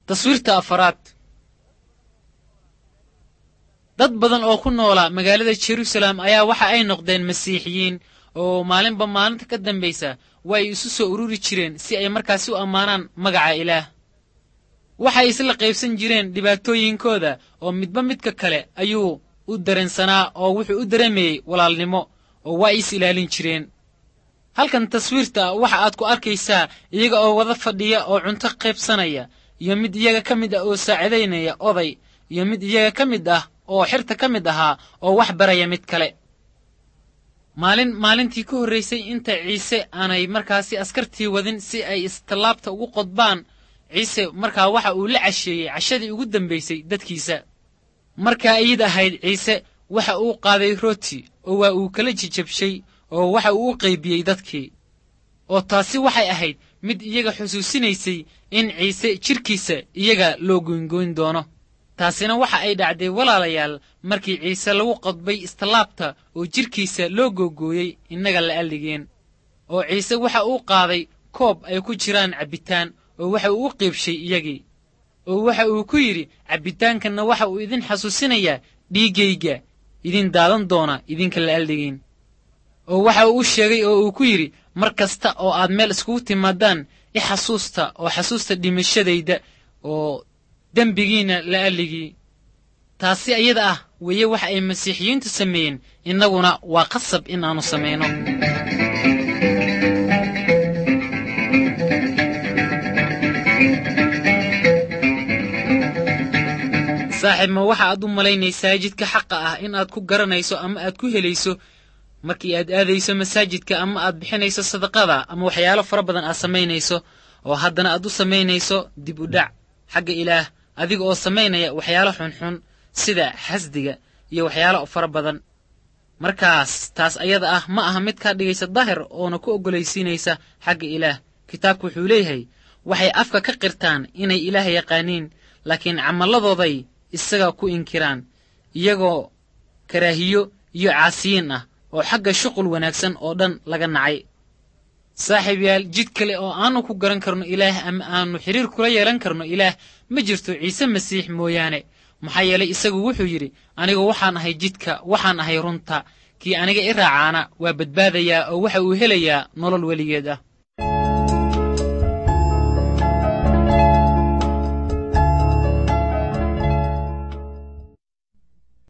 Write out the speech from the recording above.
taswiirta afaraad. dad badan oo ku noola magaalada Jerusalem ayaa waxa ay noqdeen masiixiyiin oo maalinba maalinta ka dambaysa way isu soo ururi jireen si ay markaas u ammaanaan magaca Ilaah. waxay isla qaybsan jireen dhibaatooyinkooda oo midba midka kale ayuu u dareensanaa oo wuxuu u dareemayay walaalnimo oo way is ilaalin jireen. halkan taswiirta waxa aad ku arkaysaa iyaga oo wada fadhiya oo cunto qaybsanaya iyo mid iyaga ka mid ah oo saacideynaya oday iyo mid iyaga ka mid ah oo xirta ka mid ahaa oo wax baraya mid kale. maalintii ku horreysay inta Ciise aanay markaasi askartii wadin si ay istallaabta ugu qodbaan, Ciise markaa waxa uu la casheeyay cashadii ugu dambaysay dadkiisa. markaa iyada ahayd Ciise waxa uu qaaday rooti oo waa uu kala jijabshay oo waxa uu u qaybiyey dadkii. oo taasi waxay ahayd mid iyaga xusuusinaysay in Ciise jirkiisa iyaga loo goyngoyn doono. taasina waxa ay dhacday walaalayaal markii Ciise lagu qodbay istallaabta oo jirkiisa loo googooyey innaga la alligeen. oo Ciise waxa uu qaaday koob ay ku jiraan cabitaan oo waxa uu u qaybshay iyagii. oo waxa uu ku yidhi, cabitaankanna waxa uu idin xasuusinayaa dhiiggayga idin daadan doona idinka la alligeen. oo waxa uu sheegay oo uu ku yidhi, mar kasta oo aad meel iskugu timaadaan i xasuusta oo xasuusta dhimashadayda oo dembigiina la alligii. taasi ayada ah weeye waxa ay masiixiyiintu sameeyeen, innaguna waa qasab in aanu samayno. saaxiib, ma waxa aad u malaynaysaa jidka xaqa ah in aad ku garanayso ama aad ku helayso markii aad aadayso masaajidka ama aad bixinayso sadaqada ama waxyaalo fara badan aad samaynayso oo haddana aad u samaynayso dib u dhac xagga Ilaah adiga oo samaynaya waxyaalo xunxun sida xasdiga iyo waxyaalo fara badan. markaas taas ayada ah ma aha mid ka dhigaysa daahir oo na ku ogolaysiinaysa xagga Ilaah. kitaabku wuxuu leeyahay waxay afka ka qirtaan inay Ilaah yaqaaniin, laakiin camaladooday isaga ku inkiraan iyagoo karaahiyo iyo caasiyiin ah oo xagga shuqul wanaagsan oo dhan laga nacay. saaxiibayaal, jid kale oo aanu ku garan karno Ilaah ama aanu xiriir kula yeelan karno Ilaah ma jirto Ciise Masiix mooyaane. maxaa yeelay isagu wuxuu yidhi, anigu waxaan ahay jidka, waxaan ahay runta, kii aniga i raacaana waa badbaadayaa oo waxa uu helayaa nolol weligeed ah.